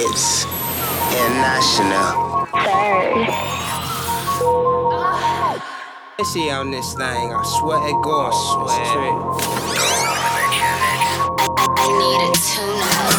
It's international. Let's see on this thing. I swear it goes. I need a tune-up.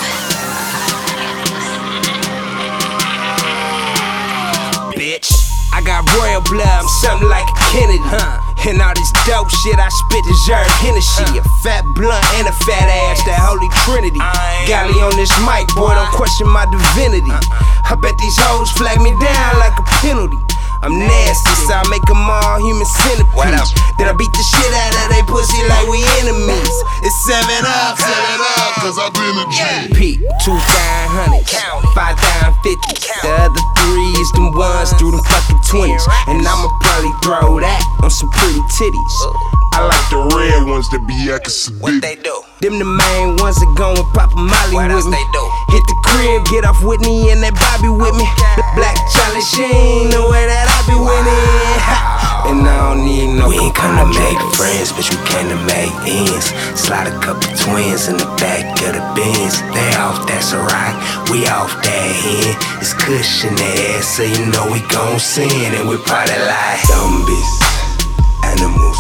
Bitch, I got royal blood, I'm something like a Kennedy. And all this dope shit I spit deserve Hennessy. A fat blunt and a fat ass, that holy trinity. Got me on this mic, boy, don't question my divinity. I bet these hoes flag me down like a penalty. I'm nasty, so I make them all human centipedes. Then I beat the shit out of they pussy like we enemies. It's 7 up, cause I've been a G. P, 2 down 100s, 5 down 50s. The other 3 is them ones through them fucking 20s. And I'ma probably throw that on some pretty titties. I like the red ones that be acting What they sadistic. do? Them the main ones that go and pop a molly with me. Hit the crib, get off Whitney and that Bobby with me. Black Charlie Sheen, the way that I be winning. And I don't need no. We ain't come to make friends, bitch, we came to make ends. Slide a couple twins in the back of the Benz. They off, that's alright, we off that hen. It's cushion ass, so you know we gon' sin. And we probably like zombies, animals.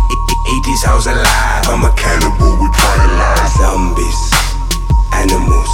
Eat these hoes alive, I'm a cannibal, we probably like zombies, animals.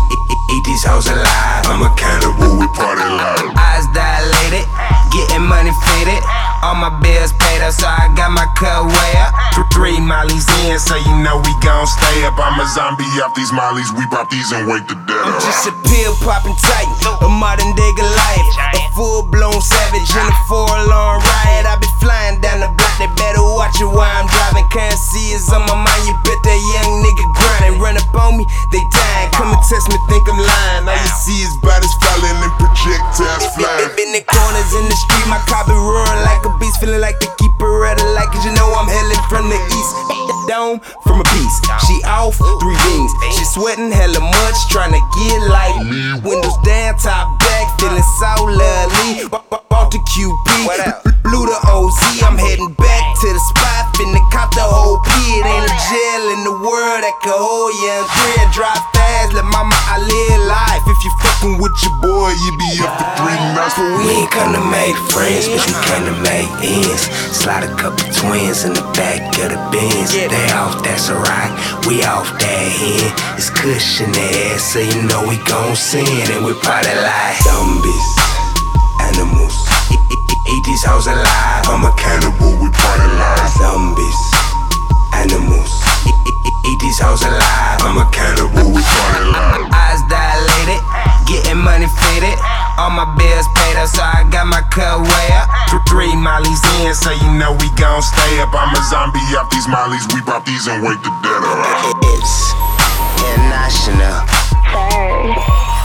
Eat these hoes alive, I'm a cannibal, we probably like. Eyes dilated, getting money faded. All my bills paid up, so I got my cut way up. 3 mollies in, so you know we gon' stay up. I'm a zombie off these mollies, we pop these and wake the dead I'm up. just a pill popping titan, a modern day Goliath, a full blown savage in a 4-alarm riot. I be flying down the block, they better watch it while I'm driving. Currency is on my mind, you bet that young nigga grinding. Run up on me, they dying. Come and test me, think I'm lying. All you see is bodies falling and projectiles flying. In the corners in the street, my car be roaring like a beast, feeling like the keeper of the light, cause you know I'm hailing from the east. Dome from a piece, she off 3 beans. She sweating hella much, trying to get like me. Windows down, top back, feeling so lovely. Bought the QP, blew the OZ. I'm heading back to the spot, finna cop the whole P. It ain't a jail in the world that can hold you. I'm free and drive fast, let mama I live life. If you fucking with your boy, you be up for 3 months. But We ain't come to make friends, bitch, we came to make ends. Slide a couple twins in the back of the Benz. They off, that's alright, we off that hen. It's cushion ass, so you know we gon' sin. And we probably like zombies, animals. Eat these hoes alive, I'm a cannibal, we probably like zombies, animals. Eat these hoes alive, I'm a cannibal, we probably like. Eyes dilated, getting money faded. All my bills paid up, so I got my cut way up. 3 mollies in, so you know we gon' stay up. I'm a zombie off these mollies, we pop these and wake the dead up. It's international.